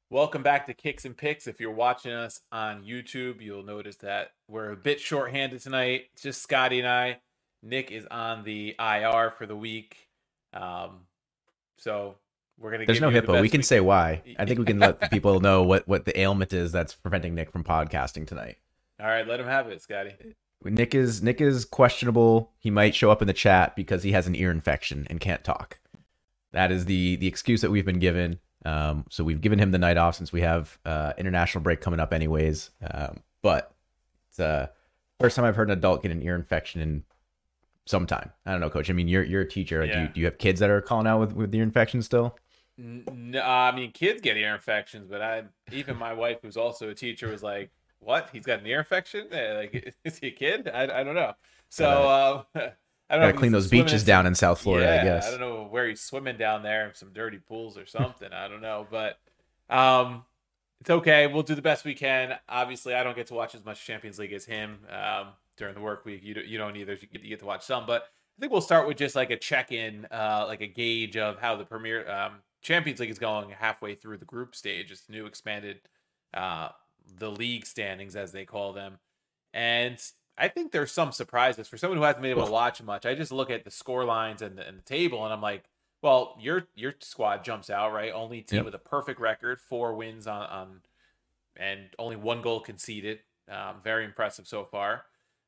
Welcome back to Kicks and Picks. If you're watching us on YouTube, you'll notice that we're a bit short-handed tonight. It's just Scotty and I. Nick is on the IR for the week. Um, so we're going to There's give no you the HIPAA. We best can we say can. why. I think we can let the people know what the ailment is that's preventing Nick from podcasting tonight. All right, let him have it, Scotty. Nick is questionable. He might show up in the chat because he has an ear infection and can't talk. That is the excuse that we've been given. So we've given him the night off since we have international break coming up anyways. But it's first time I've heard an adult get an ear infection in some time. I don't know, Coach. I mean, you're a teacher. Yeah. Do you have kids that are calling out with ear infection still? No, I mean, kids get ear infections, but even my wife, who's also a teacher, was like, "What? He's got an ear infection? Like, is he a kid? I don't know." So I don't know. Gotta clean those beaches down in South Florida, yeah, I guess. I don't know where he's swimming down there, some dirty pools or something. I don't know, but it's okay. We'll do the best we can. Obviously, I don't get to watch as much Champions League as him during the work week. You don't either. You get to watch some, but I think we'll start with just like a check-in, like a gauge of how the Premier Champions League is going halfway through the group stage. It's new expanded the league standings, as they call them, and I think there's some surprises for someone who hasn't been able to watch much. I just look at the score lines and the table, and I'm like, well, your squad jumps out, right? Only team with a perfect record, 4 wins on and only 1 goal conceded. Very impressive so far.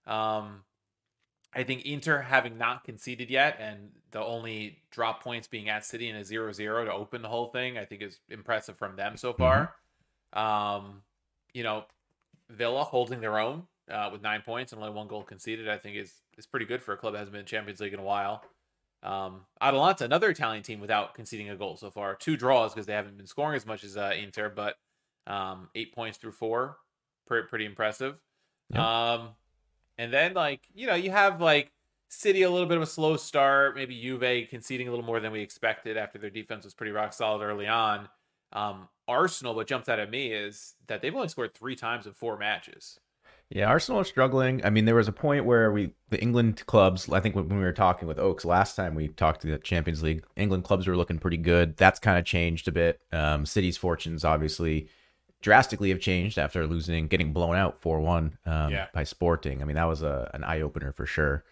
I think Inter, having not conceded yet, and the only drop points being at City in a 0-0 to open the whole thing, I think is impressive from them so far. Villa holding their own with 9 points and only 1 goal conceded, I think is pretty good for a club that hasn't been in Champions League in a while. Atalanta, another Italian team without conceding a goal so far. 2 draws because they haven't been scoring as much as Inter, but 8 points through 4. Pretty impressive. Yep. And then, you have, City a little bit of a slow start. Maybe Juve conceding a little more than we expected after their defense was pretty rock solid early on. Arsenal, what jumps out at me is that they've only scored 3 times in 4 matches. Yeah, Arsenal are struggling. I mean, there was a point where the England clubs, I think when we were talking with Oaks last time we talked to the Champions League, England clubs were looking pretty good. That's kind of changed a bit. City's fortunes obviously drastically have changed after getting blown out 4-1 by Sporting. I mean, that was an eye-opener for sure.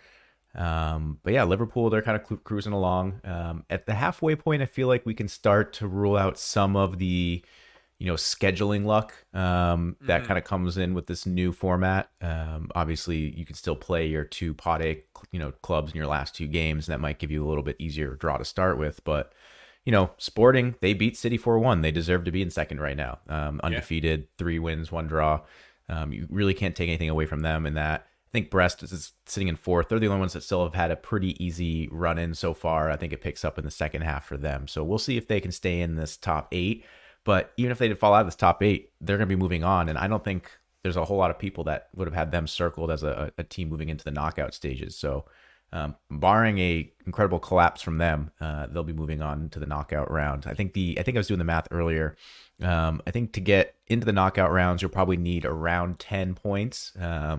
But yeah, Liverpool, they're kind of cruising along. At the halfway point, I feel like we can start to rule out some of the scheduling luck that kind of comes in with this new format. Obviously, you can still play your 2 pot A clubs in your last 2 games, and that might give you a little bit easier draw to start with. But Sporting, they beat City 4-1. They deserve to be in second right now. Undefeated, 3 wins, 1 draw. You really can't take anything away from them in that. I think Brest is sitting in 4th. They're the only ones that still have had a pretty easy run in so far. I think it picks up in the second half for them. So we'll see if they can stay in this top 8. But even if they did fall out of this top 8, they're going to be moving on. And I don't think there's a whole lot of people that would have had them circled as a team moving into the knockout stages. So barring a incredible collapse from them, they'll be moving on to the knockout round. I think I was doing the math earlier. I think to get into the knockout rounds, you'll probably need around 10 points.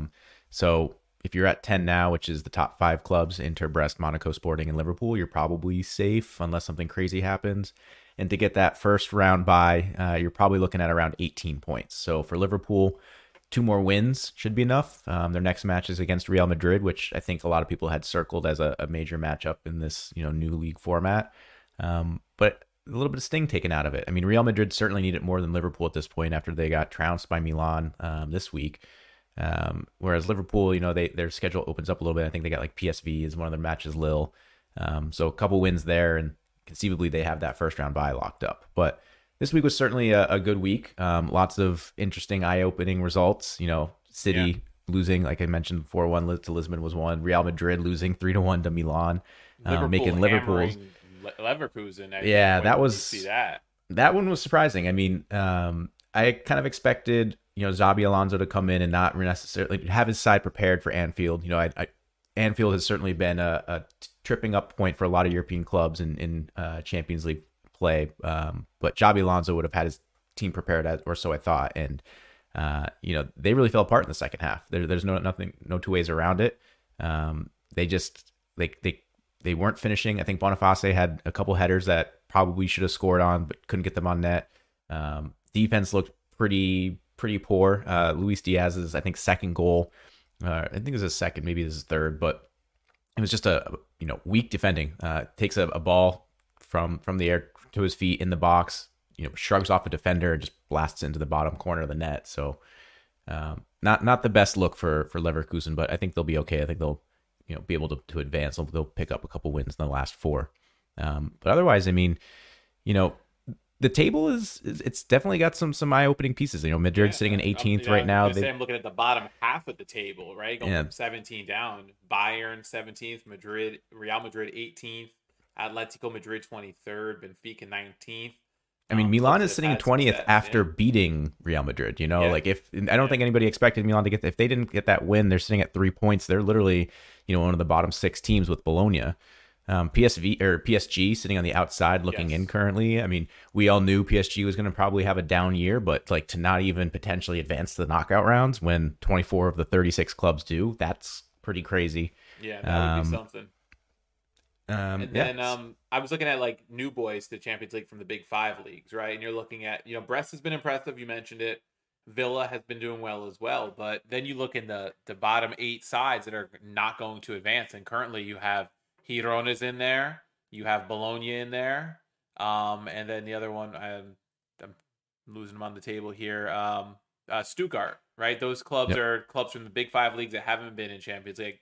So if you're at 10 now, which is the top 5 clubs, Inter, Brest, Monaco, Sporting, and Liverpool, you're probably safe unless something crazy happens. And to get that first round bye, you're probably looking at around 18 points. So for Liverpool, 2 more wins should be enough. Their next match is against Real Madrid, which I think a lot of people had circled as a major matchup in this new league format. But a little bit of sting taken out of it. I mean, Real Madrid certainly need it more than Liverpool at this point after they got trounced by Milan this week. Whereas Liverpool, their schedule opens up a little bit. I think they got PSV is one of their matches, Lille. So a couple wins there, and conceivably they have that first round bye locked up. But this week was certainly a good week. Lots of interesting, eye-opening results. City losing, like I mentioned, 4-1 to Lisbon was one. Real Madrid losing 3-1 to Milan, making Liverpool's Leverkusen. That one was surprising. I mean, I kind of expected Xabi Alonso to come in and not necessarily have his side prepared for Anfield. Anfield has certainly been a tripping up point for a lot of European clubs in Champions League play. But Xabi Alonso would have had his team prepared, or so I thought. And, they really fell apart in the second half. There's no 2 ways around it. They weren't finishing. I think Boniface had a couple headers that probably should have scored on, but couldn't get them on net. Defense looked pretty poor. Luis Diaz's, I think, second goal. I think it was his second, maybe his third, but it was just a weak defending. Takes a ball from the air to his feet in the box, shrugs off a defender and just blasts into the bottom corner of the net. So not the best look for Leverkusen, but I think they'll be okay. I think they'll be able to advance. They'll pick up a couple wins in the last four. But otherwise, I mean, the table it's definitely got some eye-opening pieces. Madrid sitting in 18th right now. I'm looking at the bottom half of the table, right? Going from 17 down. Bayern 17th, Real Madrid 18th, Atletico Madrid 23rd, Benfica 19th. I mean, Milan is sitting in 20th after beating Real Madrid. Like I don't think anybody expected Milan to if they didn't get that win, they're sitting at 3 points. They're literally one of the bottom 6 teams with Bologna. PSG sitting on the outside looking in currently. I mean, we all knew PSG was going to probably have a down year, but like to not even potentially advance to the knockout rounds when 24 of the 36 clubs do, that's pretty crazy. Yeah, that would be something. And then I was looking at like new boys to Champions League from the Big Five leagues, right? And you're looking at, Brest has been impressive. You mentioned it. Villa has been doing well as well. But then you look in the bottom 8 sides that are not going to advance. And currently you have Girona's in there. You have Bologna in there. And then the other one, I'm losing them on the table here. Stuttgart, right? Those clubs are clubs from the Big Five leagues that haven't been in Champions League.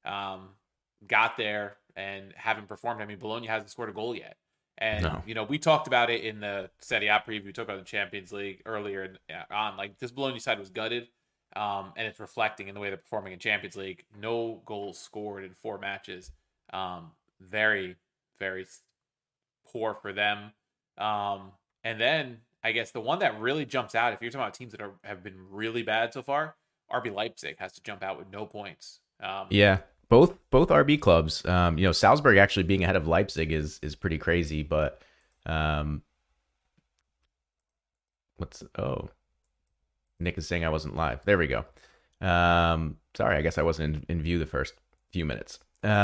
Got there and haven't performed. I mean, Bologna hasn't scored a goal yet. And, we talked about it in the Serie A preview. We talked about the Champions League earlier on. Like, this Bologna side was gutted. And it's reflecting in the way they're performing in Champions League. No goals scored in 4 matches. Very, very poor for them. And then I guess the one that really jumps out, if you're talking about teams that have been really bad so far, RB Leipzig has to jump out with no points. Both RB clubs. Salzburg actually being ahead of Leipzig is pretty crazy, but Nick is saying I wasn't live. There we go. Sorry, I guess I wasn't in view the first few minutes.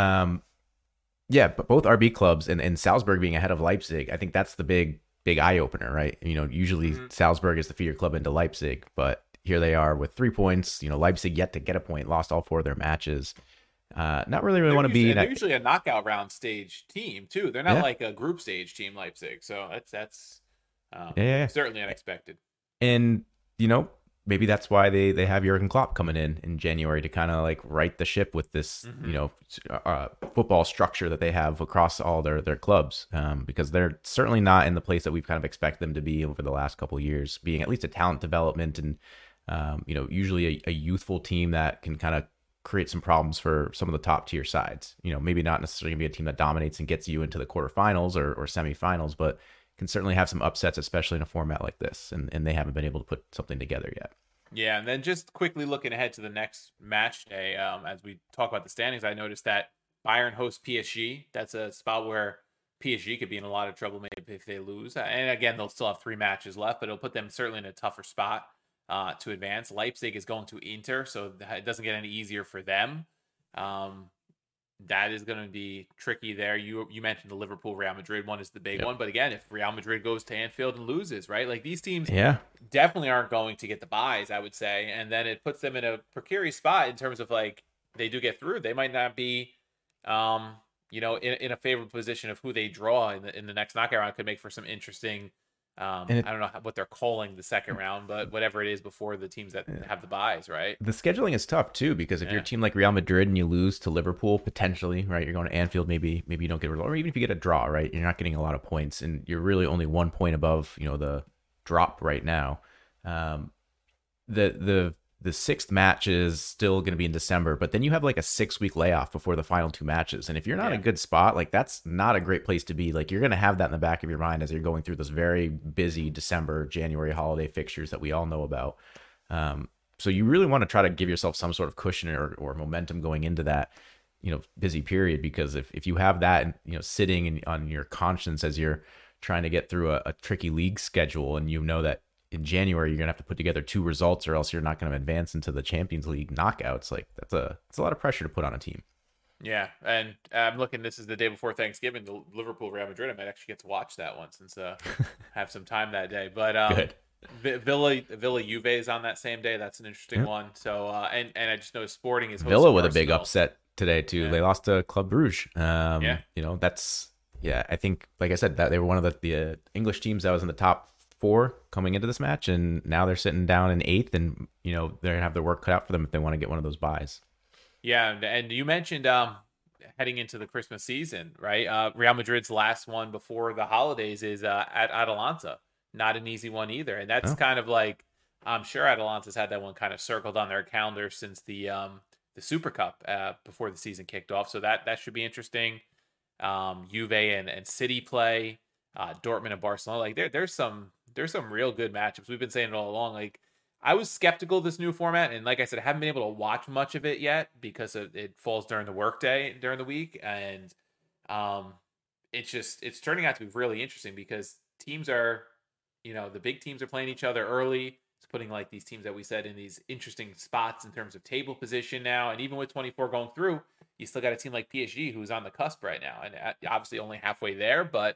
But both RB clubs and Salzburg being ahead of Leipzig, I think that's the big eye opener, right? Usually Salzburg is the feeder club into Leipzig, but here they are with 3 points. Leipzig yet to get a point, lost all 4 of their matches. Not really want to be. They're usually a knockout round stage team too. They're not like a group stage team, Leipzig. So that's certainly unexpected. And maybe that's why they have Jurgen Klopp coming in January to kind of like right the ship with this football structure that they have across all their clubs, because they're certainly not in the place that we've kind of expected them to be over the last couple of years, being at least a talent development and usually a youthful team that can kind of create some problems for some of the top tier sides. Maybe not necessarily gonna be a team that dominates and gets you into the quarterfinals or semifinals, but can certainly have some upsets, especially in a format like this. And they haven't been able to put something together yet. Yeah, and then just quickly looking ahead to the next match day, as we talk about the standings, I noticed that Bayern hosts PSG. That's a spot where PSG could be in a lot of trouble maybe if they lose. And again, they'll still have 3 matches left, but it'll put them certainly in a tougher spot to advance. Leipzig is going to Inter, so it doesn't get any easier for them. That is going to be tricky there. You mentioned the Liverpool Real Madrid one is the big one, but again, if Real Madrid goes to Anfield and loses, right? Like these teams definitely aren't going to get the buys, I would say, and then it puts them in a precarious spot in terms of like they do get through. They might not be in a favorable position of who they draw in the next knockout round. Could make for some interesting I don't know what they're calling the second round, but whatever it is before the teams that have the buys, right? The scheduling is tough too, because if you're a team like Real Madrid and you lose to Liverpool, potentially, right? You're going to Anfield, maybe you don't get a result, or even if you get a draw, right? You're not getting a lot of points, and you're really only 1 point above, the drop right now. The 6th match is still going to be in December, but then you have like a 6-week layoff before the final 2 matches. And if you're not in a good spot, like that's not a great place to be. Like you're going to have that in the back of your mind as you're going through those very busy December, January holiday fixtures that we all know about. So you really want to try to give yourself some sort of cushion or momentum going into that, busy period, because if you have that, sitting on your conscience as you're trying to get through a tricky league schedule, and that in January, you're going to have to put together 2 results or else you're not going to advance into the Champions League knockouts. Like it's a lot of pressure to put on a team. Yeah. And I'm looking, this is the day before Thanksgiving, the Liverpool Real Madrid. I might actually get to watch that one since have some time that day. But good. Villa Juve is on that same day. That's an interesting Yeah. one. So and I just know Sporting is Villa hosting with a big Arsenal. upset today too. Yeah, They lost to Club Brugge. yeah, That's yeah. I think, like I said, that they were one of the English teams that was in the top four coming into this match, and now they're sitting down in eighth, and they're gonna have their work cut out for them if they want to get one of those buys. yeah. And you mentioned heading into the Christmas season, right? Real Madrid's last one before the holidays is at Atalanta. Not an easy one either, and that's Oh, kind of like I'm sure Atalanta's had that one kind of circled on their calendar since the Super Cup before the season kicked off. So that should be interesting. Juve and City play, Dortmund and Barcelona. Like there's some real good matchups. We've been saying it all along. Like I was skeptical of this new format, and like I said, I haven't been able to watch much of it yet because it falls during the workday during the week, and um, it's turning out to be really interesting because teams are, the big teams are playing each other early. It's putting like these teams that we said in these interesting spots in terms of table position now, and even with 24 going through, you still got a team like PSG who's on the cusp right now, and obviously only halfway there, but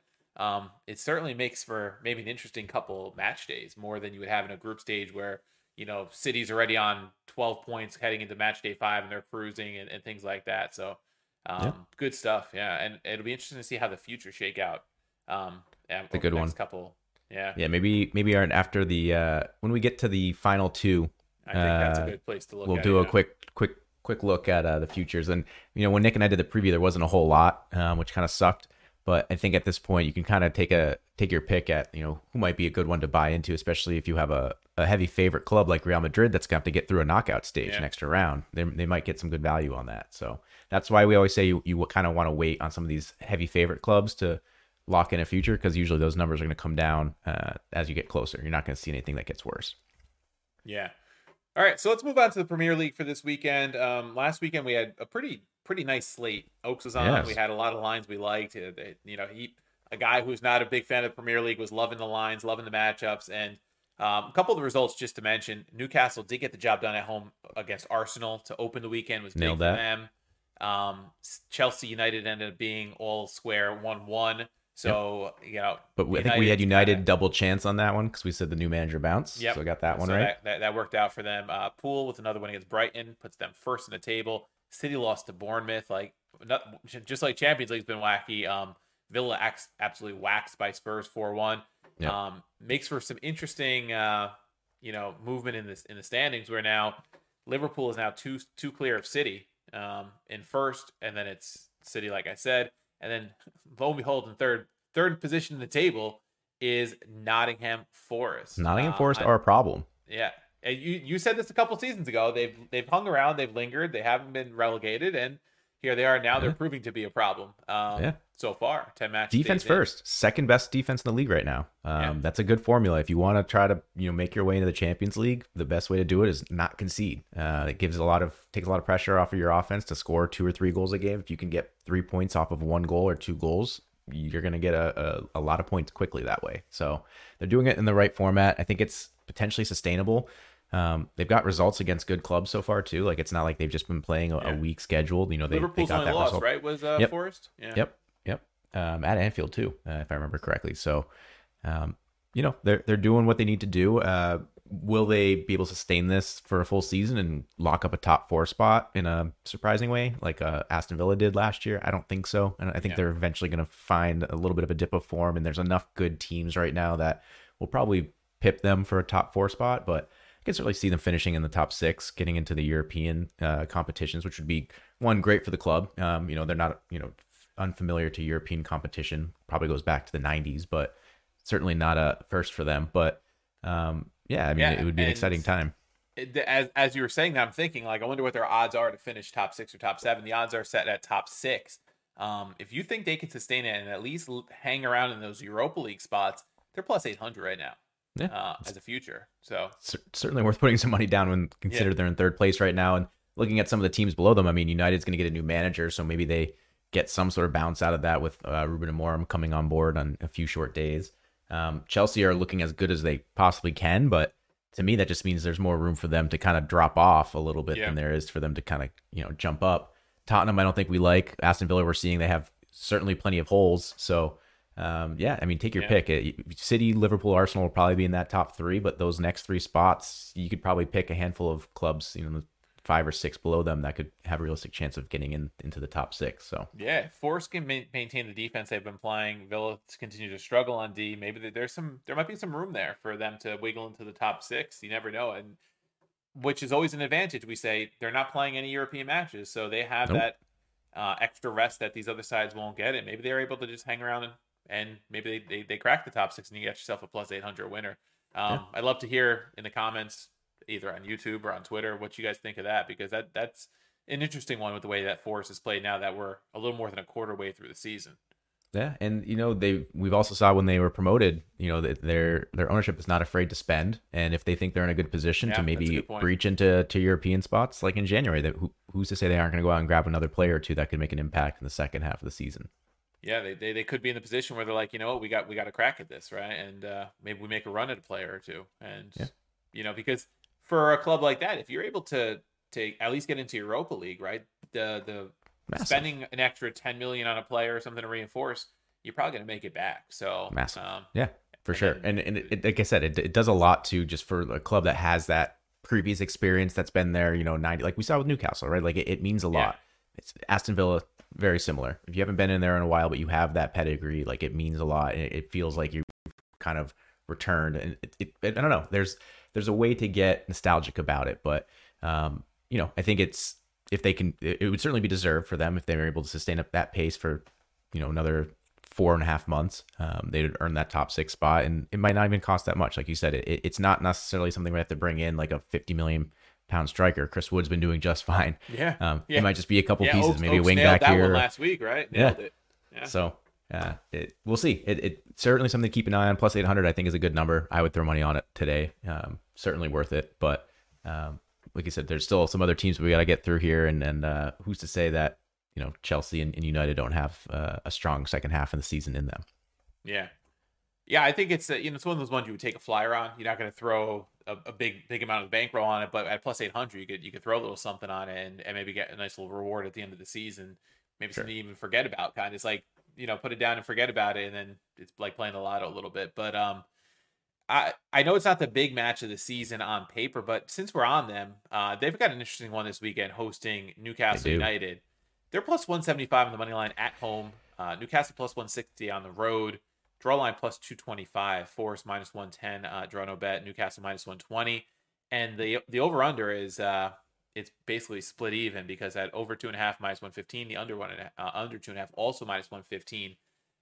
it certainly makes for maybe an interesting couple match days, more than you would have in a group stage where City's already on 12 points heading into match day 5 and they're cruising and things like that. So yeah, good stuff, yeah, and it'll be interesting to see how the future shake out. it's a Over good the one. next couple, yeah. Yeah, maybe after the when we get to the final two, I think that's a good place to look we'll at. do a Yeah. quick look at the futures. And when Nick and I did the preview, there wasn't a whole lot, which kind of sucked. But I think at this point, you can kind of take your pick at who might be a good one to buy into, especially if you have a heavy favorite club like Real Madrid that's going to have to get through a knockout stage Yeah. an extra round. They might get some good value on that. So that's why we always say you kind of want to wait on some of these heavy favorite clubs to lock in a future, because usually those numbers are going to come down as you get closer. You're not going to see anything that gets worse. Yeah. All right, so let's move on to the Premier League for this weekend. Last weekend we had a pretty nice slate. Oaks was on. Yes. We had a lot of lines we liked. A guy who's not a big fan of the Premier League was loving the lines, loving the matchups, and a couple of the results just to mention. Newcastle did get the job done at home against Arsenal to open the weekend. Was big Nailed for that. them. Chelsea United ended up being all square 1-1. So But I think we had United kinda- double chance on that one because we said the new manager bounce. Yep. So I got that one So right. that worked out for them. Poole with another one against Brighton puts them first in the table. City lost to Bournemouth, just like Champions League's been wacky. Villa absolutely waxed by Spurs 4-1. Yep. Makes for some interesting movement in the standings, where now Liverpool is now two clear of City in first, and then it's City, like I said, and then lo and behold, in third position in the table is Nottingham Forest. Nottingham Forest are a problem. Yeah. And you said this a couple seasons ago. They've hung around, they've lingered, they haven't been relegated, and here they are now. They're proving to be a problem. So far, 10 matches. Defense first, second best defense in the league right now. Yeah. That's a good formula. If you want to try to make your way into the Champions League, the best way to do it is not concede. It takes a lot of pressure off of your offense to score 2 or 3 goals a game. If you can get 3 points off of 1 goal or 2 goals, you're going to get a lot of points quickly that way. So they're doing it in the right format. I think it's potentially sustainable. They've got results against good clubs so far too. Like, it's not like they've just been playing a weak schedule. They Liverpool's got only that loss, result. right? Was Yep. Forest? Yeah. Yep. At Anfield too, if I remember correctly. So, they're doing what they need to do. Will they be able to sustain this for a full season and lock up a top 4 spot in a surprising way, like Aston Villa did last year? I don't think so. And I think they're eventually going to find a little bit of a dip of form. And there's enough good teams right now that will probably pip them for a top 4 spot. But I can certainly see them finishing in the top 6, getting into the European competitions, which would be great for the club. They're not unfamiliar to European competition. Probably goes back to the 90s, but certainly not a first for them. But it would be an exciting time. As you were saying that, I'm thinking, like, I wonder what their odds are to finish top 6 or top 7. The odds are set at top 6. If you think they can sustain it and at least hang around in those Europa League spots, they're plus 800 right now. As a future. So certainly worth putting some money down when considered they're in 3rd place right now. And looking at some of the teams below them, I mean, United's going to get a new manager, so maybe they get some sort of bounce out of that with Ruben Amorim coming on board on a few short days. Chelsea are looking as good as they possibly can, but to me, that just means there's more room for them to kind of drop off a little bit than there is for them to kind of, jump up. Tottenham, I don't think we like. Aston Villa, we're seeing they have certainly plenty of holes. So Yeah, I mean, take your Yeah. pick. City, Liverpool, Arsenal will probably be in that top three, but those next three spots, you could probably pick a handful of clubs, the 5 or 6 below them that could have a realistic chance of getting into the top six. So Yeah, if Forest can maintain the defense they've been playing, Villa continue to struggle on D. Maybe there might be some room there for them to wiggle into the top six. You never know, and which is always an advantage. We say they're not playing any European matches, so they have nope. that extra rest that these other sides won't get. And maybe they're able to just hang around and maybe they crack the top six and you get yourself a plus 800 winner. Yeah. I'd love to hear in the comments, either on YouTube or on Twitter, what you guys think of that, because that's an interesting one with the way that Forest is played now that we're a little more than a quarter way through the season. Yeah, and we've also saw when they were promoted, that their ownership is not afraid to spend, and if they think they're in a good position to maybe breach into European spots, like in January, that who's to say they aren't going to go out and grab another player or two that could make an impact in the second half of the season? Yeah, they could be in the position where they're like, we got a crack at this, right? And maybe we make a run at a player or two, and because for a club like that, if you're able to at least get into Europa League, right, the massive. Spending an extra 10 million on a player or something to reinforce, you're probably going to make it back. So massive. Yeah, for sure. And it, like I said, it does a lot too, just for a club that has that previous experience that's been there, 90, like we saw with Newcastle, right? Like it means a lot. It's Aston Villa, very similar. If you haven't been in there in a while, but you have that pedigree, like it means a lot. And it feels like you've kind of returned. And I don't know, there's a way to get nostalgic about it, but I think if they can, it would certainly be deserved for them if they were able to sustain up that pace for, another 4.5 months. They'd earn that top six spot, and it might not even cost that much. Like you said, it's not necessarily something we have to bring in like a 50 million pound striker. Chris Wood's been doing just fine. It might just be a couple pieces, maybe a wing back here. One last week, right? Nailed it. Yeah. So we'll see. It certainly something to keep an eye on. Plus 800, I think, is a good number. I would throw money on it today. Certainly worth it, but. Like I said, there's still some other teams we got to get through here, and who's to say that Chelsea and United don't have a strong second half of the season in them? Yeah, I think it's it's one of those ones you would take a flyer on. You're not going to throw a big amount of bankroll on it, but at plus 800, you could throw a little something on it and maybe get a nice little reward at the end of the season. Maybe something you even forget about. Kind of, it's like put it down and forget about it, and then it's like playing the lotto a little bit. But I know it's not the big match of the season on paper, but since we're on them, they've got an interesting one this weekend hosting Newcastle United. They're plus 175 on the money line at home. Newcastle plus 160 on the road. Draw line plus 225. Forest minus 110. Draw no bet. Newcastle minus 120. And the over under is it's basically split even because at over 2.5 minus 115. The under 2.5 also minus 115.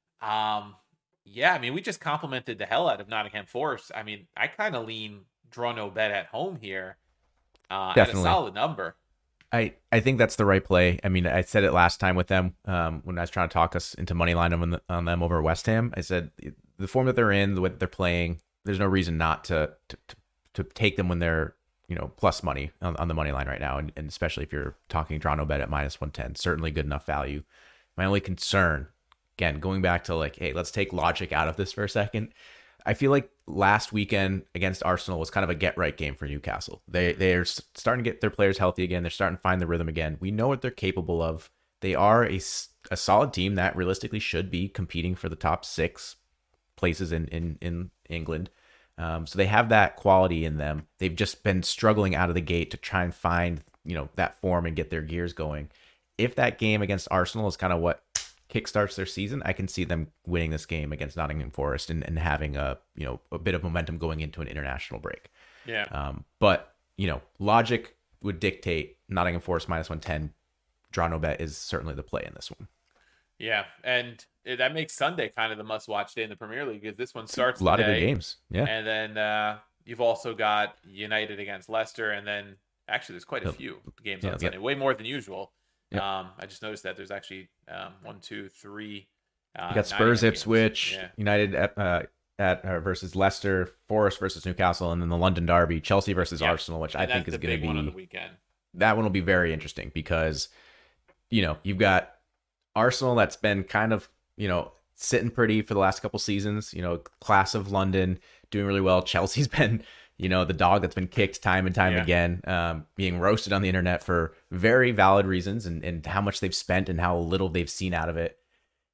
Yeah, I mean, we just complimented the hell out of Nottingham Forest. I mean, I kind of lean draw no bet at home here at a solid number. I think that's the right play. I mean, I said it last time with them when I was trying to talk us into money line on them over West Ham. I said the form that they're in, the way that they're playing, there's no reason not to take them when they're plus money on the money line right now, and especially if you're talking draw no bet at minus 110, certainly good enough value. My only concern, again, going back to like, hey, let's take logic out of this for a second. I feel like last weekend against Arsenal was kind of a get right game for Newcastle. They're starting to get their players healthy again. They're starting to find the rhythm again. We know what they're capable of. They are a solid team that realistically should be competing for the top 6 places in England. So they have that quality in them. They've just been struggling out of the gate to try and find that form and get their gears going. If that game against Arsenal is kind of what kickstarts their season, I can see them winning this game against Nottingham Forest and having a bit of momentum going into an international break. Yeah. But logic would dictate Nottingham Forest minus 110. Draw no bet is certainly the play in this one. Yeah, and that makes Sunday kind of the must-watch day in the Premier League because this one starts a lot of good games. Yeah, and then you've also got United against Leicester, and then actually there's quite a few games on Sunday, way more than usual. Yep. I just noticed that there's actually 1, 2, 3. You got Spurs, Ipswich, United at versus Leicester, Forest versus Newcastle, and then the London Derby, Chelsea versus Arsenal, which I think is going to be one on the weekend. That one will be very interesting because you've got Arsenal that's been kind of sitting pretty for the last couple seasons. Class of London doing really well. Chelsea's been the dog that's been kicked time and time again, being roasted on the internet for very valid reasons and how much they've spent and how little they've seen out of it.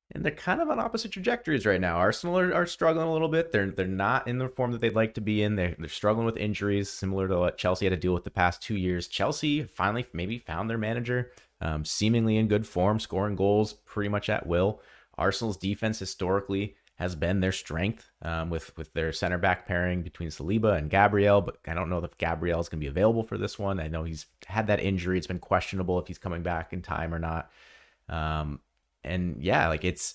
And they're kind of on opposite trajectories right now. Arsenal are struggling a little bit. They're not in the form that they'd like to be in. They're struggling with injuries, similar to what Chelsea had to deal with the past 2 years. Chelsea finally maybe found their manager, seemingly in good form, scoring goals pretty much at will. Arsenal's defense historically has been their strength, with their center back pairing between Saliba and Gabriel, but I don't know if Gabriel is going to be available for this one. I know he's had that injury. It's been questionable if he's coming back in time or not. And yeah, like it's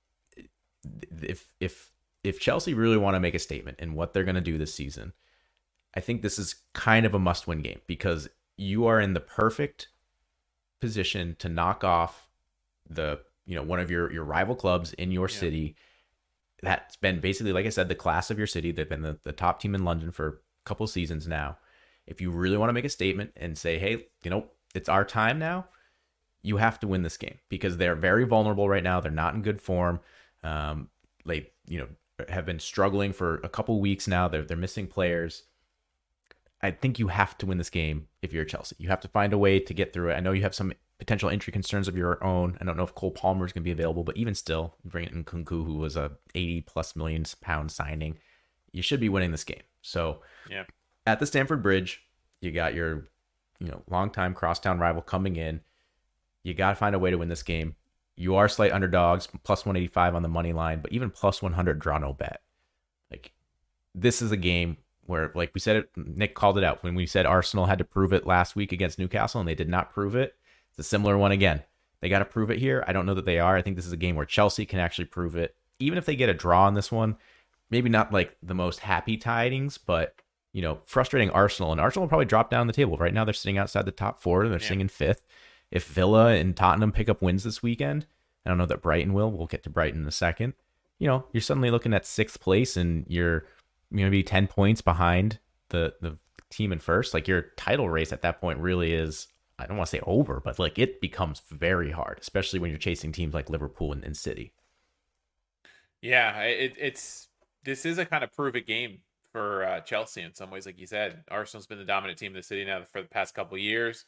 if Chelsea really want to make a statement in what they're going to do this season, I think this is kind of a must-win game because you are in the perfect position to knock off one of your rival clubs in your city. That's been basically, like I said, the class of your city. They've been the top team in London for a couple seasons now. If you really want to make a statement and say, hey, it's our time now, you have to win this game because they're very vulnerable right now. They're not in good form. They, have been struggling for a couple weeks now. They're missing players. I think you have to win this game if you're Chelsea. You have to find a way to get through it. I know you have some potential injury concerns of your own. I don't know if Cole Palmer is going to be available, but even still, bring in Nkunku, who was a 80+ million pound signing. You should be winning this game. So at the Stamford Bridge, you got your, longtime crosstown rival coming in. You got to find a way to win this game. You are slight underdogs, plus 185 on the money line, but even plus 100 draw no bet. Like, this is a game where, like we said, Nick called it out when we said Arsenal had to prove it last week against Newcastle, and they did not prove it. It's a similar one again. They got to prove it here. I don't know that they are. I think this is a game where Chelsea can actually prove it. Even if they get a draw on this one, maybe not like the most happy tidings, but, frustrating Arsenal. And Arsenal will probably drop down the table. Right now, they're sitting outside the top four. They're sitting in fifth. If Villa and Tottenham pick up wins this weekend, I don't know that Brighton will. We'll get to Brighton in a second. You're suddenly looking at sixth place and you're maybe 10 points behind the team in first. Like, your title race at that point really is, I don't want to say over, but like it becomes very hard, especially when you're chasing teams like Liverpool and City. Yeah, this is a kind of prove it game for Chelsea in some ways. Like you said, Arsenal's been the dominant team in the city now for the past couple of years.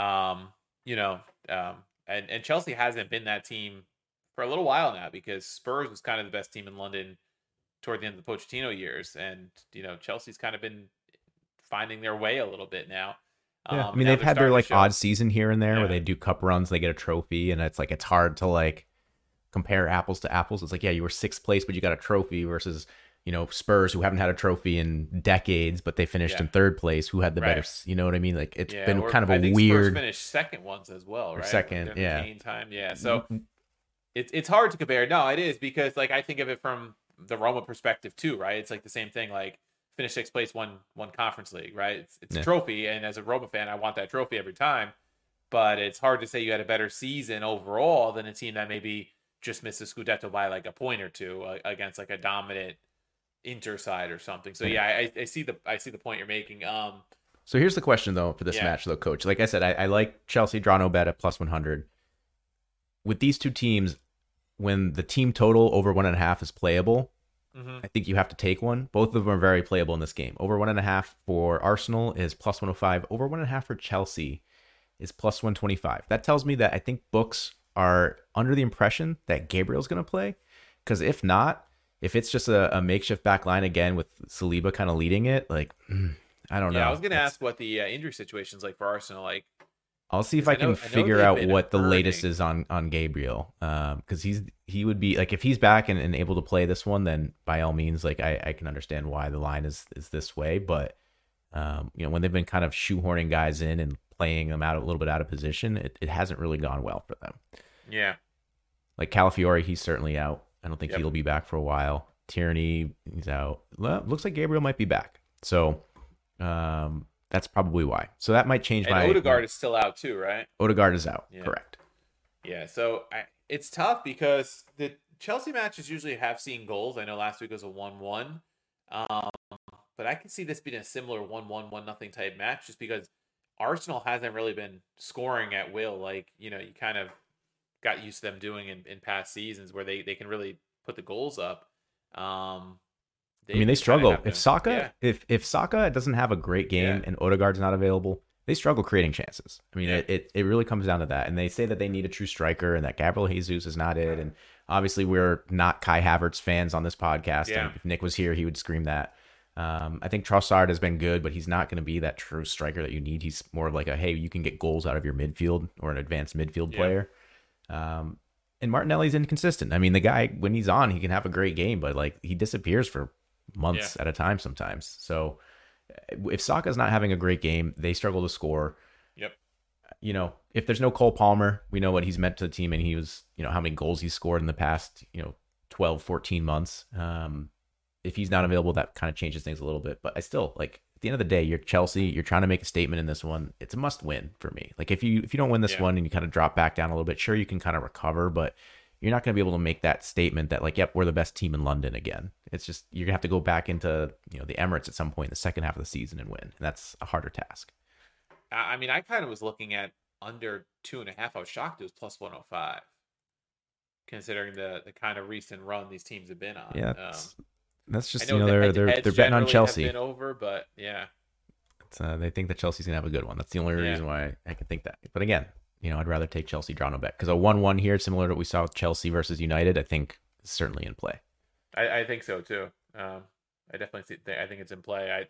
And Chelsea hasn't been that team for a little while now because Spurs was kind of the best team in London toward the end of the Pochettino years. And, Chelsea's kind of been finding their way a little bit now. Yeah, they've had their like odd season here and there where they do cup runs, they get a trophy, and it's hard to like compare apples to apples. It's like, yeah, you were sixth place, but you got a trophy versus, Spurs, who haven't had a trophy in decades, but they finished in third place, who had the better, you know what I mean? Like, it's been kind of a weird. Spurs finished second once as well, right? Second, time, So it's hard to compare. No, it is because like I think of it from the Roma perspective too, right? It's like the same thing. Like, finished sixth place, won Conference League, right? It's a trophy, and as a Roma fan, I want that trophy every time. But it's hard to say you had a better season overall than a team that maybe just missed a Scudetto by like a point or two against like a dominant Inter side or something. So I see the point you're making. So here's the question though for this match though, Coach. Like I said, I like Chelsea draw no bet at plus 100. With these two teams, when the team total over 1.5 is playable, I think you have to take one. Both of them are very playable in this game. Over 1.5 for Arsenal is plus 105. Over 1.5 for Chelsea is plus 125. That tells me that I think books are under the impression that Gabriel's going to play. Because if not, if it's just a makeshift back line again with Saliba kind of leading it, like, I don't know. Yeah, I was going to ask what the injury situation's like for Arsenal. Like, I'll see if I can figure out what the latest is on Gabriel. Because he would be like, if he's back and able to play this one, then by all means, like I can understand why the line is this way. But when they've been kind of shoehorning guys in and playing them out a little bit out of position, it hasn't really gone well for them. Yeah. Like Calafiori, he's certainly out. I don't think he'll be back for a while. Tierney, he's out. Well, looks like Gabriel might be back. So that's probably why. So that might change my... And Odegaard is still out too, right? Odegaard is out, correct. Yeah, so it's tough because the Chelsea matches usually have seen goals. I know last week was a 1-1. But I can see this being a similar 1-1, 1-0 type match just because Arsenal hasn't really been scoring at will. Like, you kind of got used to them doing in past seasons where they can really put the goals up. They struggle. If Saka if Saka doesn't have a great game and Odegaard's not available, they struggle creating chances. It really comes down to that. And they say that they need a true striker and that Gabriel Jesus is not it. And Obviously, we're not Kai Havertz fans on this podcast. Yeah. And if Nick was here, he would scream that. I think Trossard has been good, but he's not going to be that true striker that you need. He's more of like a, hey, you can get goals out of your midfield or an advanced midfield player. And Martinelli's inconsistent. I mean, the guy, when he's on, he can have a great game, but like he disappears for months at a time sometimes. So if Saka's not having a great game, they struggle to score. Yep. You know, if there's no Cole Palmer, we know what he's meant to the team, and he was, you know, how many goals he's scored in the past, 12, 14 months. If he's not available, that kind of changes things a little bit. But I still, like, at the end of the day, you're Chelsea. You're trying to make a statement in this one. It's a must win for me. Like, if you don't win this one and you kind of drop back down a little bit, sure, you can kind of recover, but you're not going to be able to make that statement that, like, yep, we're the best team in London again. It's just, you're going to have to go back into, the Emirates at some point in the second half of the season and win. And that's a harder task. I mean, I kind of was looking at under 2.5. I was shocked it was plus 105, considering the kind of recent run these teams have been on. Yeah, that's just, they're betting on Chelsea. Have been over, but yeah. They think that Chelsea's going to have a good one. That's the only reason why I can think that. But again, I'd rather take Chelsea draw no bet, because a 1-1 here, similar to what we saw with Chelsea versus United, I think is certainly in play. I think so too. I definitely I think it's in play.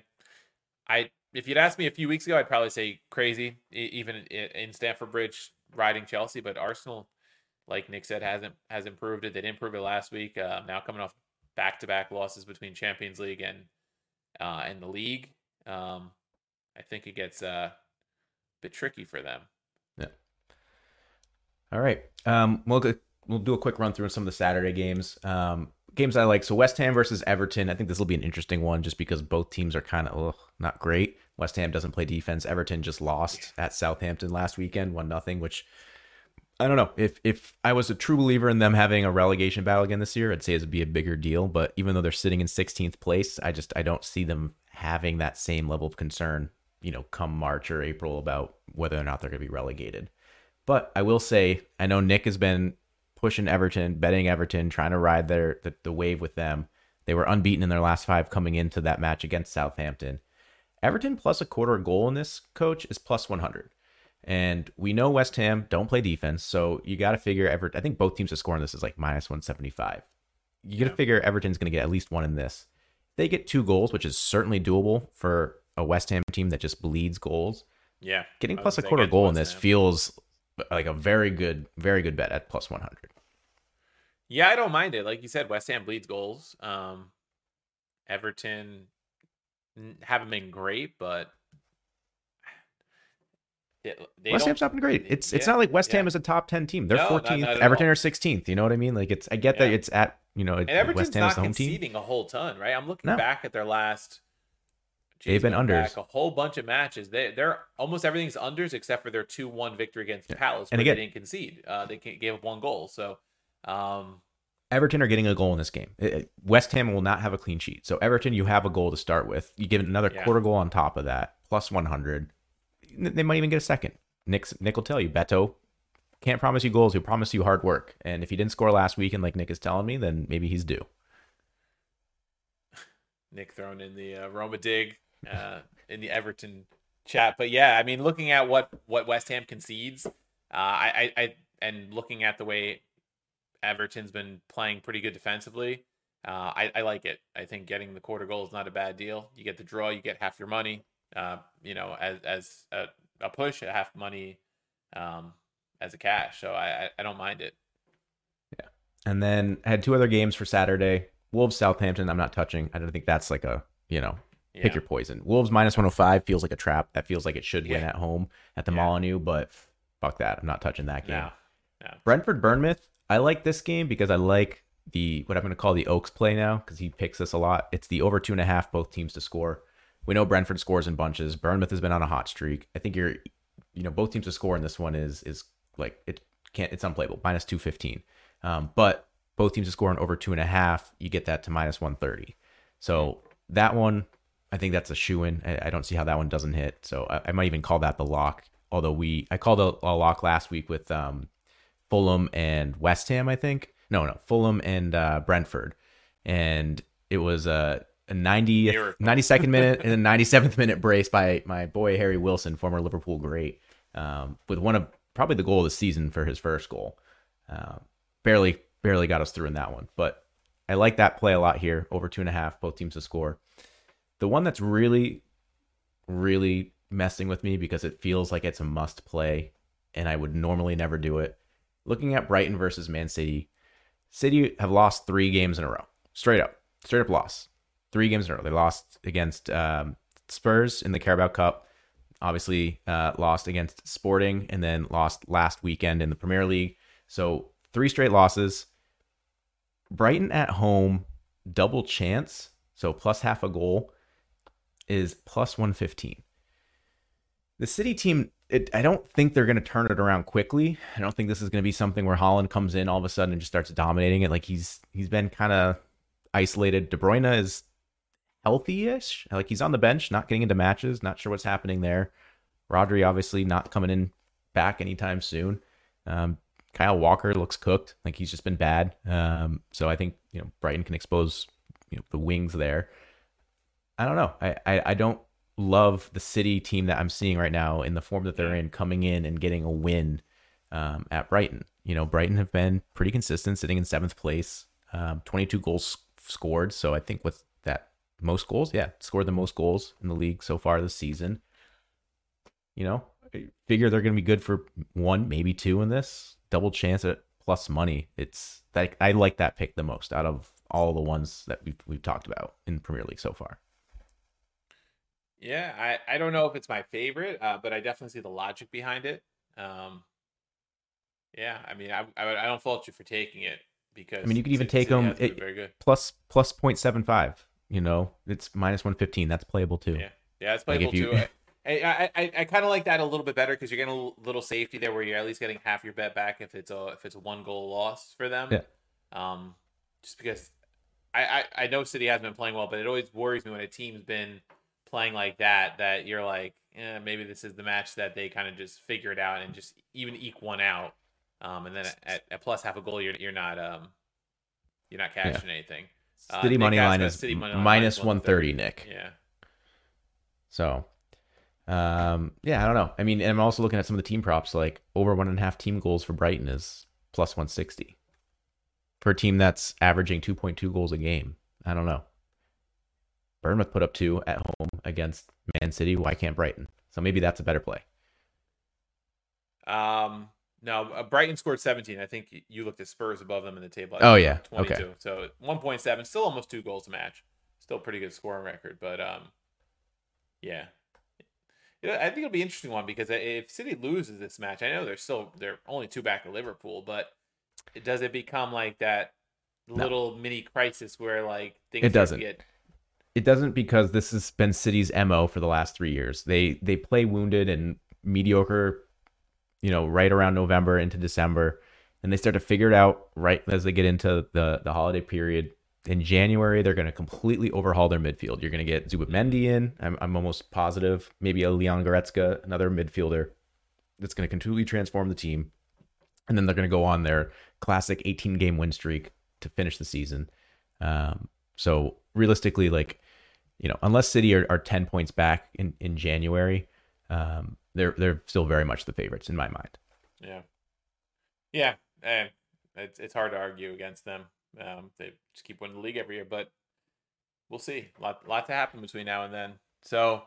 I if you'd asked me a few weeks ago, I'd probably say crazy, even in Stamford Bridge riding Chelsea. But Arsenal, like Nick said, has improved it. They didn't improve it last week. Now coming off back-to-back losses between Champions League and the league, I think it gets a bit tricky for them. Yeah. All right. We'll do a quick run through some of the Saturday games. Games I like. So West Ham versus Everton. I think this will be an interesting one just because both teams are kind of not great. West Ham doesn't play defense. Everton just lost at Southampton last weekend, 1-0, which I don't know. If I was a true believer in them having a relegation battle again this year, I'd say it'd be a bigger deal. But even though they're sitting in 16th place, I don't see them having that same level of concern, come March or April about whether or not they're going to be relegated. But I will say, I know Nick has been pushing Everton, betting Everton, trying to ride the wave with them. They were unbeaten in their last 5 coming into that match against Southampton. Everton plus a quarter goal in this, coach, is plus 100. And we know West Ham don't play defense, so you got to figure Everton. I think both teams are scoring this is like minus 175. You got to figure Everton's going to get at least one in this. If they get 2 goals, which is certainly doable for a West Ham team that just bleeds goals. Yeah. Getting plus a quarter goal in this feels like a very good bet at plus 100. Yeah, I don't mind it. Like you said, West Ham bleeds goals. Everton haven't been great, but West Ham's not been great. It's not like West Ham is a top 10 team. They're 14th. Everton are 16th. You know what I mean? Like I get that it's at and Everton's West Ham not is the home conceding team. a whole ton, right? I'm looking back at their last. They've been unders. A whole bunch of matches. They're almost everything's unders except for their 2-1 victory against Palace, where they didn't concede. They gave up 1 goal. So, Everton are getting a goal in this game. West Ham will not have a clean sheet. So Everton, you have a goal to start with. You give another quarter goal on top of that, plus 100. They might even get a second. Nick will tell you, Beto can't promise you goals. He'll promise you hard work. And if he didn't score last week, and like Nick is telling me, then maybe he's due. Nick throwing in the Roma dig in the Everton chat. But yeah, I mean, looking at what West Ham concedes, and looking at the way Everton's been playing pretty good defensively, I like it. I think getting the quarter goal is not a bad deal. You get the draw, you get half your money. As a push, half money as a cash. So I don't mind it. Yeah. And then I had 2 other games for Saturday. Wolves, Southampton, I'm not touching. I don't think that's like a, pick your poison. Wolves minus 105 feels like a trap. That feels like it should win at home at the Molineux, but fuck that. I'm not touching that game. No. Brentford, Bournemouth. I like this game because I like what I'm going to call the Oaks play now, because he picks this a lot. It's the over 2.5, both teams to score. We know Brentford scores in bunches. Bournemouth has been on a hot streak. I think both teams to score in this one is like it's unplayable. Minus 215. But both teams to score in over 2.5, you get that to minus 130. So that one, I think that's a shoe-in. I don't see how that one doesn't hit. So I might even call that the lock. Although I called a lock last week with Fulham and West Ham, I think. No, Fulham and Brentford. And it was a 92nd minute and a 97th minute brace by my boy Harry Wilson, former Liverpool great, with one of probably the goal of the season for his first goal. Barely barely got us through in that one. But I like that play a lot here. Over 2.5, both teams to score. The one that's really, really messing with me because it feels like it's a must play, and I would normally never do it. Looking at Brighton versus Man City, City have lost 3 games in a row. Straight up loss. 3 games in a row. They lost against Spurs in the Carabao Cup. Obviously, lost against Sporting, and then lost last weekend in the Premier League. So 3 straight losses. Brighton at home, double chance, so plus half a goal, is plus 115. The City team, I don't think they're going to turn it around quickly. I don't think this is going to be something where Haaland comes in all of a sudden and just starts dominating it. Like he's been kind of isolated. De Bruyne is healthy-ish. Like he's on the bench, not getting into matches. Not sure what's happening there. Rodri obviously not coming in back anytime soon. Kyle Walker looks cooked. Like he's just been bad. So I think Brighton can expose the wings there. I don't know. I don't love the City team that I'm seeing right now in the form that they're in, coming in and getting a win at Brighton. Brighton have been pretty consistent, sitting in 7th place, 22 goals scored. So I think with that most goals, scored the most goals in the league so far this season. I figure they're going to be good for 1, maybe 2 in this. Double chance at plus money. It's like I like that pick the most out of all the ones that we've talked about in Premier League so far. Yeah, I don't know if it's my favorite, but I definitely see the logic behind it. Yeah, I mean, I don't fault you for taking it because I mean, you could even take them very good. plus 0.75. It's minus 115. That's playable too. Yeah, it's playable too. I kind of like that a little bit better because you're getting a little safety there where you're at least getting half your bet back if it's a 1-goal loss for them. Yeah. Just because I know City hasn't been playing well, but it always worries me when a team's been playing like that you're like, maybe this is the match that they kind of just figure it out and just even eke one out. And then at plus half a goal, you're not cashing anything. City money line is minus 130, Nick. Yeah. So, I don't know. I mean, and I'm also looking at some of the team props, like over 1.5 team goals for Brighton is plus 160 for a team that's averaging 2.2 goals a game. I don't know. Bournemouth put up 2 at home against Man City. Why can't Brighton? So maybe that's a better play. No, Brighton scored 17. I think you looked at Spurs above them in the table. Oh, yeah. 22. Okay. So 1.7, still almost 2 goals a match. Still pretty good scoring record. But, yeah. I think it'll be an interesting one because if City loses this match, I know they're only 2 back of Liverpool, but does it become like that little mini crisis where like things it doesn't. It doesn't because this has been City's MO for the last 3 years. They play wounded and mediocre, right around November into December, and they start to figure it out right as they get into the holiday period. In January, they're going to completely overhaul their midfield. You're going to get Zubimendi in. I'm almost positive. Maybe a Leon Goretzka, another midfielder that's going to completely transform the team. And then they're going to go on their classic 18-game win streak to finish the season. So realistically, unless City are 10 points back in January, they're still very much the favorites in my mind. Yeah. And it's hard to argue against them. They just keep winning the league every year, but we'll see. Lot to happen between now and then. So,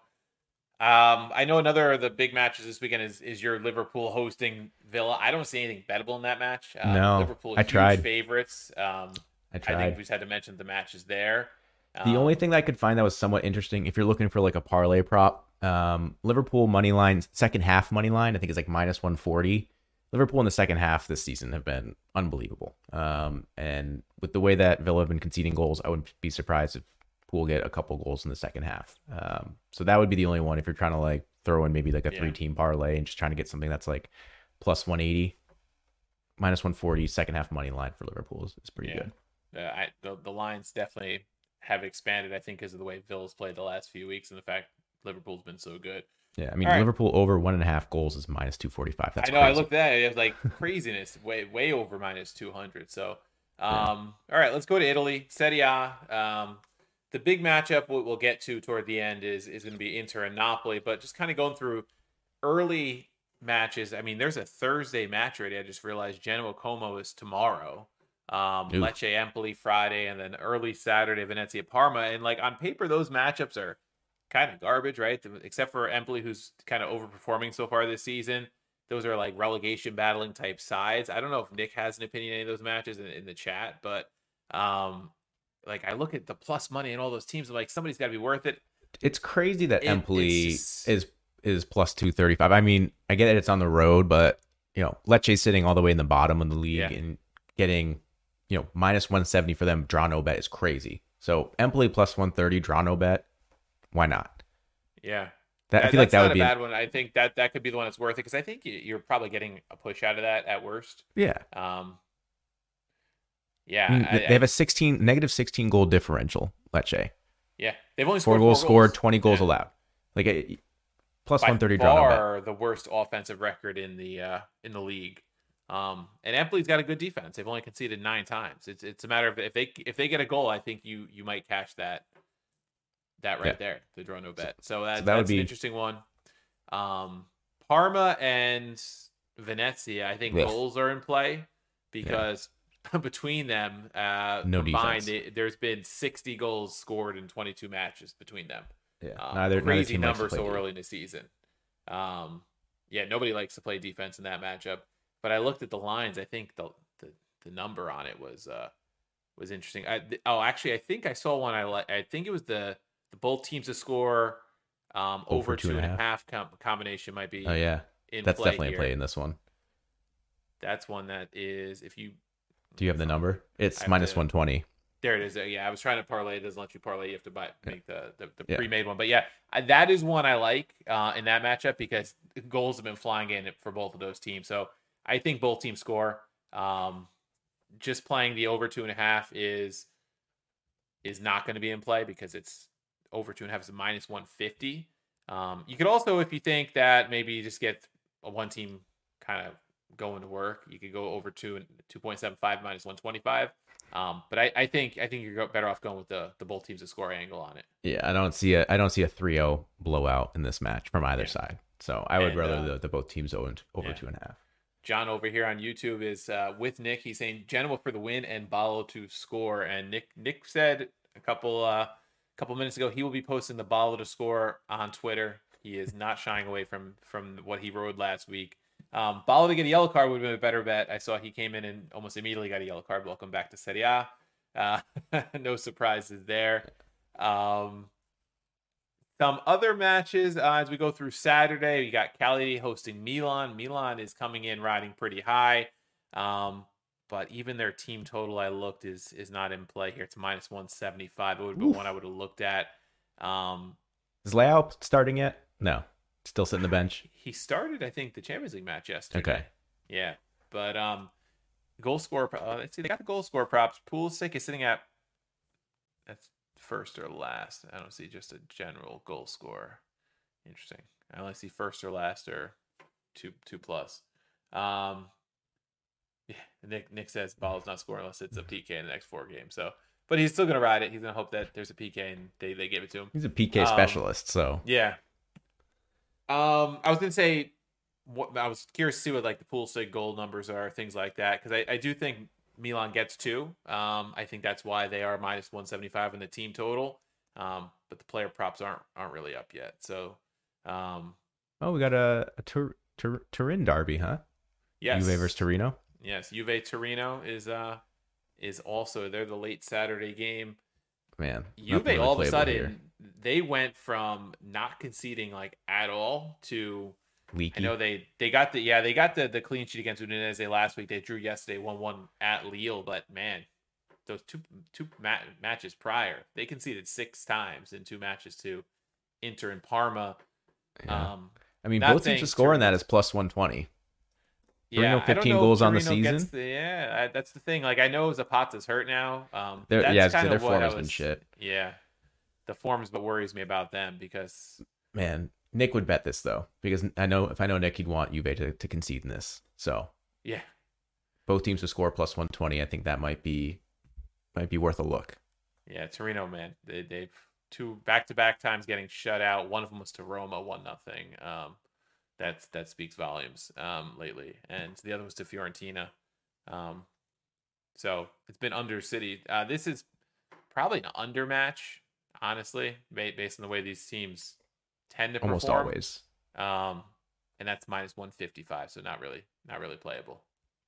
I know another of the big matches this weekend is your Liverpool hosting Villa. I don't see anything bettable in that match. No, Liverpool I tried. Favorites. I think we just had to mention the matches there. The only thing that I could find that was somewhat interesting, if you're looking for like a parlay prop, Liverpool money line, second half money line, I think is like minus 140. Liverpool in the second half this season have been unbelievable. And with the way that Villa have been conceding goals, I wouldn't be surprised if Pool get a couple goals in the second half. So that would be the only one if you're trying to like throw in maybe like a 3-team parlay and just trying to get something that's like plus 180, minus 140, second half money line for Liverpool is pretty good. The lines definitely have expanded, I think, because of the way Villa's played the last few weeks and the fact Liverpool's been so good. Yeah, I mean, Liverpool over 1.5 goals is minus 245. That's crazy. I looked at it. It was like craziness, way over minus 200. So, all right, let's go to Italy. Serie A. The big matchup we'll get to toward the end is going to be Inter and Napoli. But just kind of going through early matches. I mean, there's a Thursday match already. I just realized Genoa Como is tomorrow. Ooh. Lecce Empoli Friday, and then early Saturday Venezia Parma. And like on paper, those matchups are kind of garbage, right? Except for Empoli, who's kind of overperforming so far this season. Those are like relegation battling type sides. I don't know if Nick has an opinion on any of those matches in the chat, but like I look at the plus money and all those teams, I'm like, somebody's got to be worth it. It's crazy that Empoli just... is plus 235. I mean, I get it, it's on the road, but Lecce's sitting all the way in the bottom of the league and getting minus 170 for them. Draw no bet is crazy. So Empoli plus 130, draw no bet. Why not? Yeah. I feel like that would be a bad one. I think that could be the one that's worth it because I think you're probably getting a push out of that at worst. Yeah. Yeah. I mean, they have a negative 16 goal differential, Lecce. Yeah. They've only scored 4 goals scored, 20 goals allowed. Like plus 130 draw no bet. Far the worst offensive record in the league. And Empoli's got a good defense. They've only conceded 9 times. It's a matter of if they get a goal, I think you might cash that right there, the draw no bet. So that's an interesting one. Parma and Venezia, I think goals are in play because between them, combined, there's been 60 goals scored in 22 matches between them. Yeah, crazy number so early in the season. Nobody likes to play defense in that matchup. But I looked at the lines. I think the number on it was interesting. Actually, I think I saw one. I think it was the both teams to score over 2.5 combination might be. Oh yeah, that's definitely in play in this one. That's one that is. If you do you have the number? It's minus 120. There it is. Yeah, I was trying to parlay. It doesn't let you parlay. You have to make the pre-made one. But yeah, that is one I like in that matchup because goals have been flying in for both of those teams. So I think both teams score. Just playing the over 2.5 is not going to be in play because it's over 2.5 is a minus 150. You could also, if you think that maybe you just get a one team kind of going to work, you could go over 2.75 minus 125. But I think you're better off going with the both teams to score angle on it. Yeah, I don't see a 3-0 blowout in this match from either side. So I would rather the both teams over 2.5. John over here on YouTube is with Nick. He's saying Genoa for the win and Ballo to score. And Nick said a couple minutes ago he will be posting the Ballo to score on Twitter. He is not shying away from what he wrote last week. Ballo to get a yellow card would have been a better bet. I saw he came in and almost immediately got a yellow card. Welcome back to Serie A. No surprises there. Some other matches as we go through Saturday. We got Cagliari hosting Milan. Milan is coming in riding pretty high. But even their team total I looked is not in play here. It's minus 175. It would have been one I would have looked at. Is Leao starting yet? No. Still sitting the bench? He started, I think, the Champions League match yesterday. Okay. Yeah. But goal score, let's see, they got the goal score props. Pulisic is sitting at that's first or last. I don't see just a general goal score. Interesting. I only see first or last or two plus. Nick says Ballo's not scoring unless it's a PK in the next 4 games. So, but he's still gonna ride it. He's gonna hope that there's a PK and they give it to him. He's a PK specialist, so yeah. I was gonna say, I was curious to see what like the Pulisic goal numbers are, things like that, because I do think Milan gets 2. I think that's why they are minus 175 in the team total. But the player props aren't really up yet. So, we got a Turin derby, huh? Yes. Juve versus Torino. Yes, Juve Torino is also they're the late Saturday game. Man, Juve really all of a sudden they went from not conceding like at all to leaky. I know they got the clean sheet against Udinese last week. They drew yesterday 1-1 at Lille, but man, those two matches prior, they conceded 6 times in 2 matches to Inter and Parma. Yeah. I mean, both teams to score in that is plus 120. Torino 15 goals on the season. That's the thing. Like I know Zapata's hurt now. Their form has been shit. Yeah, the form's what worries me about them because man, Nick would bet this though because I know if I know Nick, he'd want Juve to concede in this. So yeah, both teams to score plus 120. I think that might be worth a look. Yeah, Torino, man, they've 2 back-to-back times getting shut out. One of them was to Roma, 1-0. That speaks volumes lately, and the other was to Fiorentina. So it's been under City. This is probably an under match, honestly, based on the way these teams tend to perform. Almost always. And that's minus 155, so not really playable.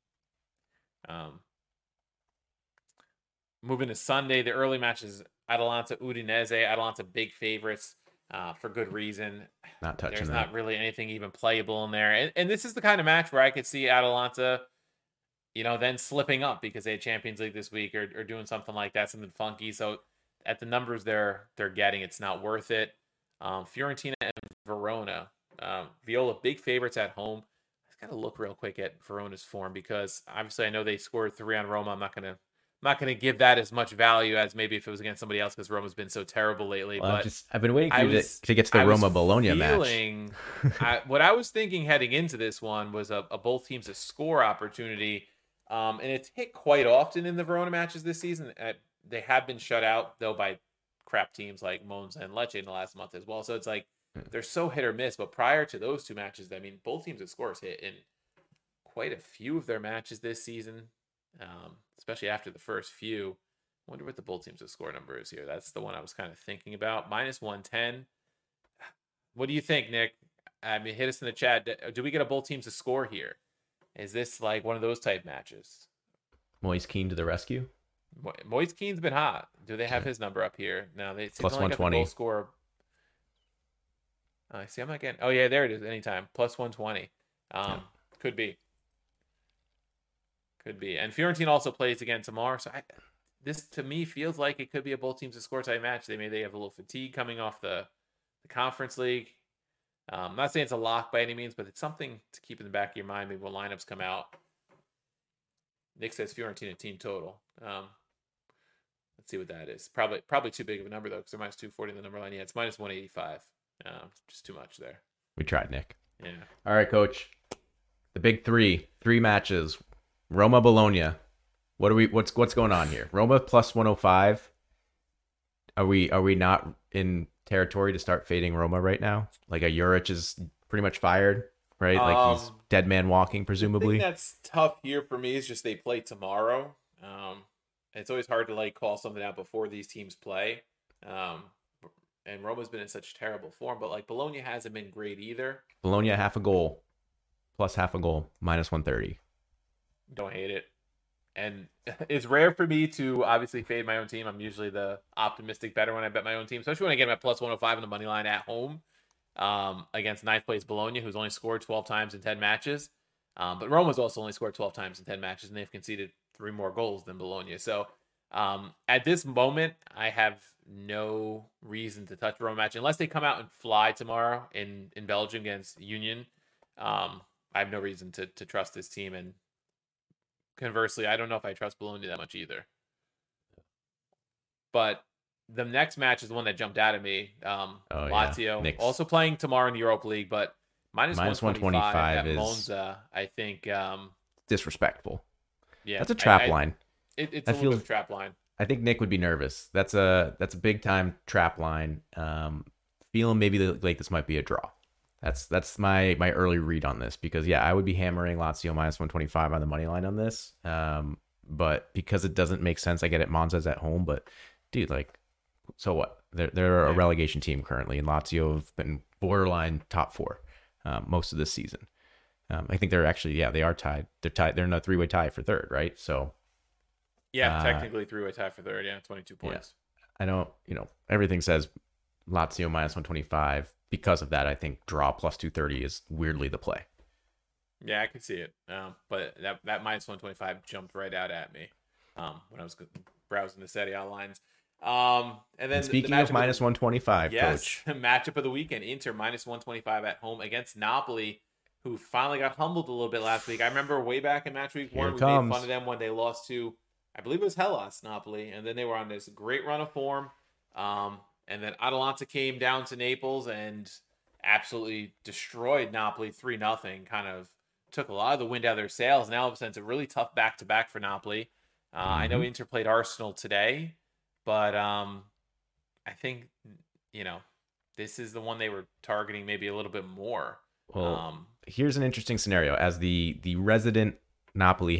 Moving to Sunday, the early matches: Atalanta, Udinese. Atalanta big favorites for good reason. Not touching There's that. not really anything even playable in there, and this is the kind of match where I could see Atalanta, then slipping up because they had Champions League this week or doing something like that, something funky. So at the numbers they're getting, it's not worth it. Fiorentina and Verona. Viola big favorites at home. I got to look real quick at Verona's form because obviously I know they scored 3 on Roma. I'm not gonna give that as much value as maybe if it was against somebody else because Roma's been so terrible lately. Well, but I've been waiting for you to get to the Roma Bologna match. What I was thinking heading into this one was a both teams to score opportunity, and it's hit quite often in the Verona matches this season. They have been shut out though by crap teams like Monza and Lecce in the last month as well. So it's like they're so hit or miss. But prior to those two matches, I mean, both teams' scores hit in quite a few of their matches this season, especially after the first few. I wonder what the both teams' score number is here. That's the one I was kind of thinking about. Minus 110. What do you think, Nick? I mean, hit us in the chat. Do we get a both teams to score here? Is this like one of those type matches? Moise Kean to the rescue. Moise Kean's been hot. Do they have his number up here? No, they plus 120. Goal score. I see. I'm not getting. Oh yeah, there it is. Anytime plus 120. Could be. And Fiorentina also plays again tomorrow. So this to me feels like it could be a both teams to score type match. They have a little fatigue coming off the Conference League. I'm not saying it's a lock by any means, but it's something to keep in the back of your mind. Maybe when lineups come out. Nick says Fiorentina team total. Let's see what that is. Probably too big of a number though, because they're minus 240 in the number line. Yeah, it's minus 185. Just too much there. We tried, Nick. Yeah. All right, Coach. The big three matches. Roma Bologna. What's going on here? Roma plus 105. Are we not in territory to start fading Roma right now? Like a Juric is pretty much fired, right? Like he's dead man walking, presumably. The thing that's tough here for me is just they play tomorrow. It's always hard to call something out before these teams play. And Roma's been in such terrible form, but Bologna hasn't been great either. Bologna half a goal, plus half a goal, minus 130. Don't hate it. And it's rare for me to obviously fade my own team. I'm usually the optimistic better when I bet my own team, especially when I get them at plus 105 on the money line at home against ninth place Bologna, who's only scored 12 times in 10 matches. But Roma's also only scored 12 times in 10 matches, and they've conceded 3 more goals than Bologna. So at this moment, I have no reason to touch a Roma match unless they come out and fly tomorrow in Belgium against Union. I have no reason to trust this team, and conversely, I don't know if I trust Bologna that much either. But the next match is the one that jumped out at me. Lazio, yeah. also playing tomorrow in the Europa League, but minus 125 at is Monza, I think. Disrespectful. Yeah, that's a trap line. It's a little bit of a trap line. I think Nick would be nervous. That's a big time trap line. Feeling maybe like this might be a draw. That's my early read on this, because I would be hammering Lazio minus 125 on the money line on this. But because it doesn't make sense, I get it. Monza's at home, but dude, so what? They're a relegation team currently, and Lazio have been borderline top 4 most of this season. I think they're actually they are tied. They're tied. They're in a 3-way tie for third, right? So technically 3-way tie for third. 22 points. I know everything says Lazio minus 125. Because of that, I think draw plus 230 is weirdly the play. Yeah, I can see it. But that minus 125 jumped right out at me when I was browsing the Serie A lines. And then speaking of minus 125, yes, Coach. Matchup of the weekend: Inter minus 125 at home against Napoli, who finally got humbled a little bit last week. I remember way back in match week 1, we made fun of them when they lost to, I believe it was Hellas, Napoli, and then they were on this great run of form. And then Atalanta came down to Naples and absolutely destroyed Napoli 3-0. Kind of took a lot of the wind out of their sails. Now all of a sudden it's a really tough back-to-back for Napoli. I know Inter played Arsenal today, but I think this is the one they were targeting maybe a little bit more. Well, here's an interesting scenario. As the resident Napoli hater,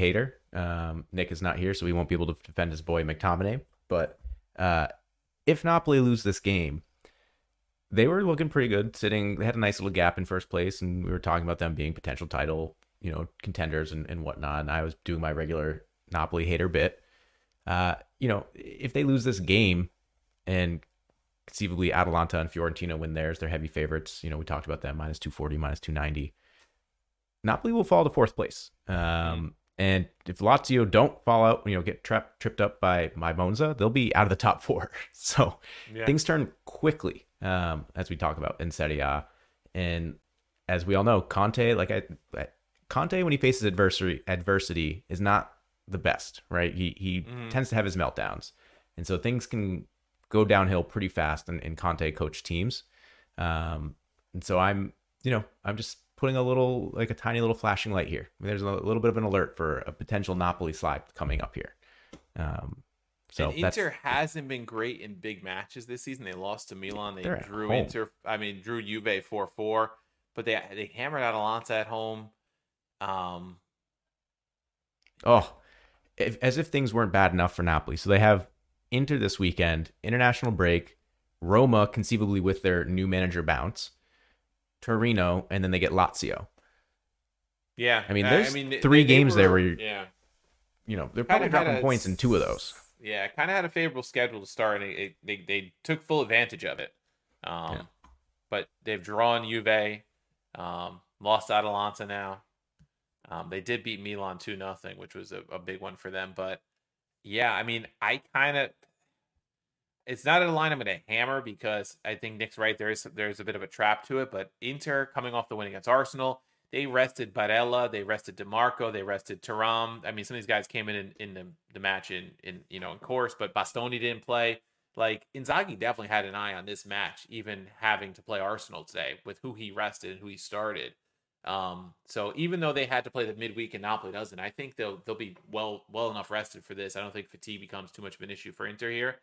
Nick is not here, so he won't be able to defend his boy McTominay. But if Napoli lose this game, they were looking pretty good. They had a nice little gap in first place, and we were talking about them being potential title, contenders and whatnot. And I was doing my regular Napoli hater bit. If they lose this game and conceivably Atalanta and Fiorentina win theirs, they're heavy favorites. We talked about them, minus 240, minus 290. Napoli will fall to fourth place. And if Lazio don't fall out, get tripped up by Monza, they'll be out of the top four. So things turn quickly, as we talk about in Serie A. And as we all know, Conte, when he faces adversity is not the best, right? He tends to have his meltdowns. And so things can go downhill pretty fast in Conte coach teams. And so I'm just putting a tiny little flashing light here. There's a little bit of an alert for a potential Napoli slide coming up here. So and Inter hasn't been great in big matches this season. They lost to Milan. They drew Juve 4-4, but they hammered Atalanta at home. As if things weren't bad enough for Napoli. So they have Inter this weekend, international break, Roma conceivably with their new manager bounce, Torino, and then they get Lazio. Yeah. I mean, there's three games there where they're probably dropping points in two of those. Yeah, kind of had a favorable schedule to start, and they took full advantage of it. But they've drawn Juve, lost Atalanta now. They did beat Milan 2-0, which was a big one for them. But yeah, I mean, it's not a line I'm going to hammer because I think Nick's right. There's a bit of a trap to it. But Inter coming off the win against Arsenal, they rested Barella, they rested DeMarco, they rested Thuram. I mean, some of these guys came in the match in course, but Bastoni didn't play. Like, Inzaghi definitely had an eye on this match, even having to play Arsenal today with who he rested and who he started. So even though they had to play the midweek and Napoli doesn't, I think they'll be well enough rested for this. I don't think fatigue becomes too much of an issue for Inter here.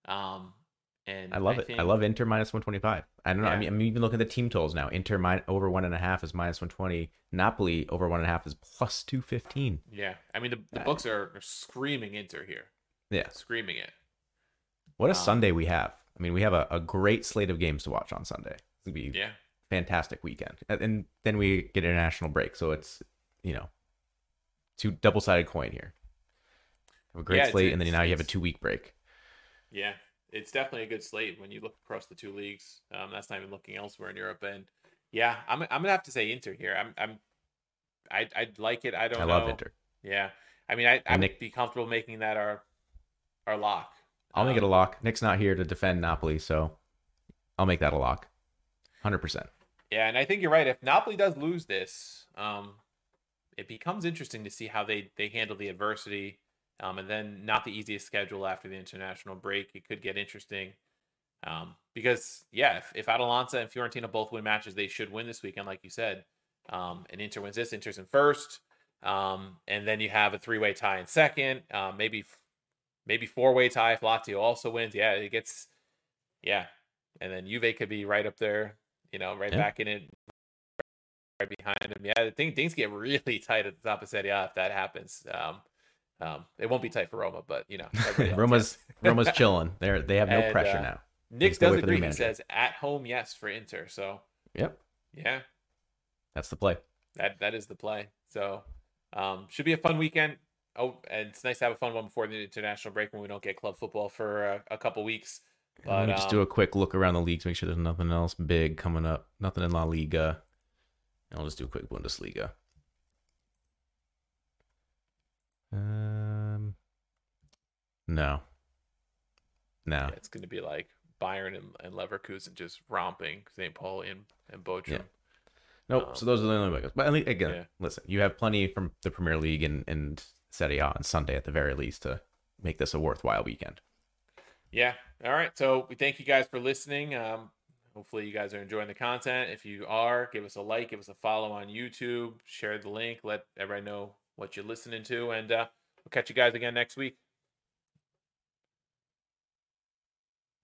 And I love it. I love Inter minus 125. I don't know. Yeah. I mean, I'm even looking at the team totals now. Inter over 1.5 is minus 120. Napoli over 1.5 is plus 215. Yeah. I mean, the books are screaming Inter here. Yeah. Screaming it. What a Sunday we have. I mean, we have a great slate of games to watch on Sunday. It's going to be fantastic weekend. And then we get international break. So it's, two double-sided coin here. Have a great slate, and then now you have a 2-week break. Yeah. It's definitely a good slate when you look across the two leagues. That's not even looking elsewhere in Europe. And yeah, I'm gonna have to say Inter here. I'd like it. I love Inter. Yeah, I mean, I would be comfortable making that our lock. I'll make it a lock. Nick's not here to defend Napoli, so I'll make that a lock. 100%. Yeah, and I think you're right. If Napoli does lose this, it becomes interesting to see how they handle the adversity. And then not the easiest schedule after the international break. It could get interesting. Because, if Atalanta and Fiorentina both win matches, they should win this weekend, like you said. And Inter wins this. Inter's in first. And then you have a 3-way tie in second. Maybe 4-way tie if Lazio also wins. Yeah, it gets... Yeah. And then Juve could be right up there, back in it, right behind them. Yeah, things get really tight at the top of Serie A if that happens. It won't be tight for Roma, but Roma's chilling. They have no pressure now. Nick does agree. He says at home, yes, for Inter. So yep, yeah, that's the play. That is the play. So should be a fun weekend. Oh, and it's nice to have a fun one before the international break when we don't get club football for a couple weeks. But, let me just do a quick look around the leagues, make sure there's nothing else big coming up. Nothing in La Liga. And I'll just do a quick Bundesliga. No. Yeah, it's going to be like Bayern and Leverkusen just romping St. Pauli and Bochum. Yeah. Nope. So those are the only ones. But again, listen, you have plenty from the Premier League and Serie A on Sunday at the very least to make this a worthwhile weekend. Yeah. All right. So we thank you guys for listening. Hopefully you guys are enjoying the content. If you are, give us a like, give us a follow on YouTube, share the link, let everybody know what you're listening to, and we'll catch you guys again next week.